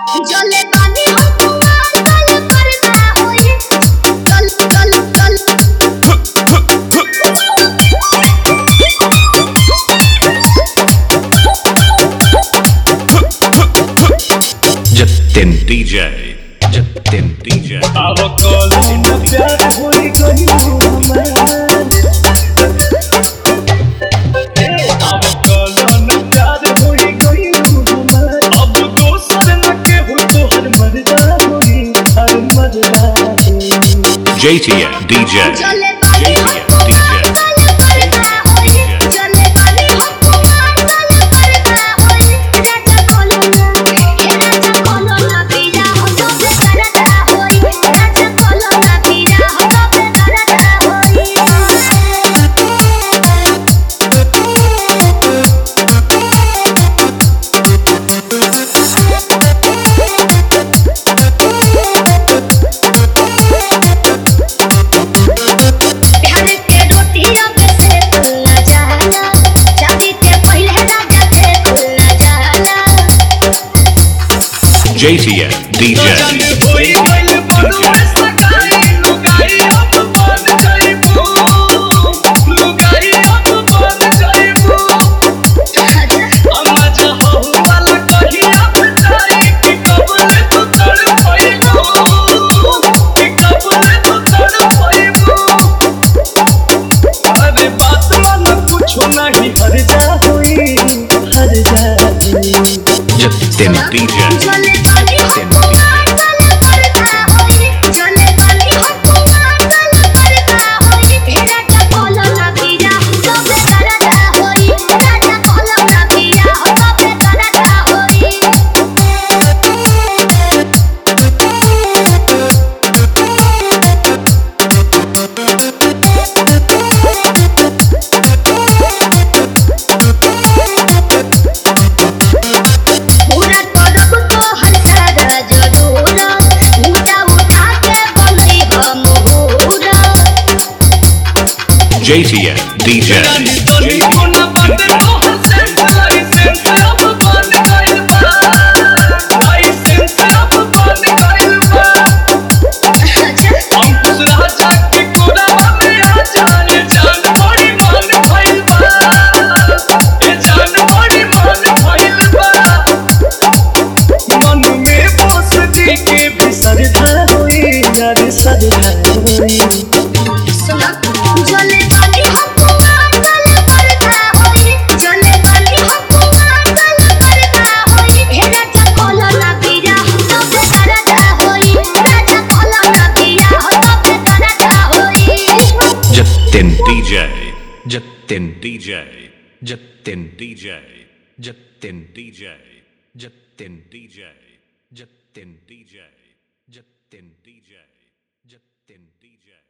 जले पानी हम कुमार तल करता होई तल तल तल जतिन DJ जतिन DJ अब कॉलेज में प्यार होई गई हमार अब कॉलेज में प्यार होई गई हमार अब दोसर न के हो तो हर मर्दा होई हर मर्दा JTN DJ जले पानी हम JTN कुमार DJ तल करता होई जले पानी हम कुमार तल करता होई राजा खोलो ना पीरा हम तो करता होई राजा खोलो ना पीरा हम तो करता होई प्यार के रोटियां पे से खुलना जाला शादी के पहले राजा से खुलना जाला JTN DJ जाने होई गइल बड़ो सगाई लुगाई अब बन जाइबू लुगाई अब बन जाइबू अम्मा जहो वाला कहिया बताई कि कब ले तू तड़पइबू कि कब ले तू तड़पइबू अरे बात न कुछ नहीं हर जा होई जतिन DJ जले पानी हम कुमार तल करता होई जले पानी हम कुमार तल करता होई राजा खोलो ना पीरा हम तो करता होई राजा खोलो ना पीरा हम तो करता होई पूरा करब तो हर सारा जरूरत ऊंचा उठा के बनई हम मुहूरा JTN DJ जानी तोरी कोना बाटे तोहर सेंस लाइसेंस अब बन गइल बा लाइसेंस अब बन गइल बा अच्छा अंकुश राजा के कोरावा में आ जाए जान बड़ी मन भइल बा ए जान बड़ी मन भइल बा मन में बस दी के बिसरधा होई यार सदधा होई सुना जले पानी हम कुमार तल करता होई जले पानी हम कुमार तल करता होई हे राजा खोलो ना पीरा हम तो करता होई राजा खोलो ना पीरा हम तो करता होई Jatin DJ Jatin DJ Jatin DJ Jatin DJ Jatin DJ Jatin DJ Jatin DJ Jatin DJ